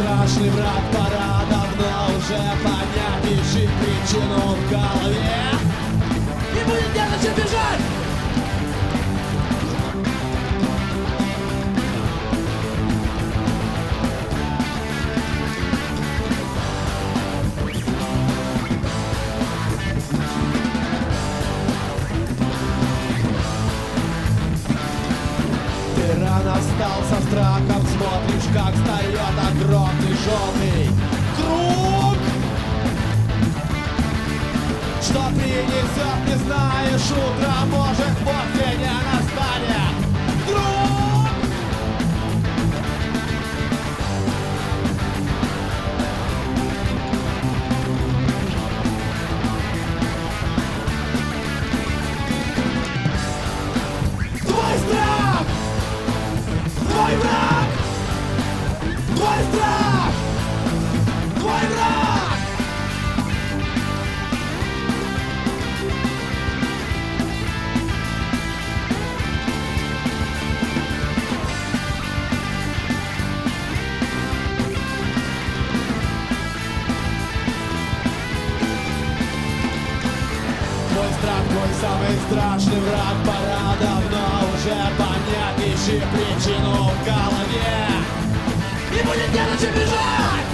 страшный враг, пора давно уже понять, ищи причину в голове. И будет не зачем бежать! Рано встал со страхом, смотришь, как встает огромный желтый круг. Что принесет, не знаешь, утро может после не настанет вдруг. Твой страх! Твой враг! Твой страх! Твой враг! Твой страх, твой самый страшный враг, пора давно уже понять, ищи причину в голове. И будет не на чем бежать!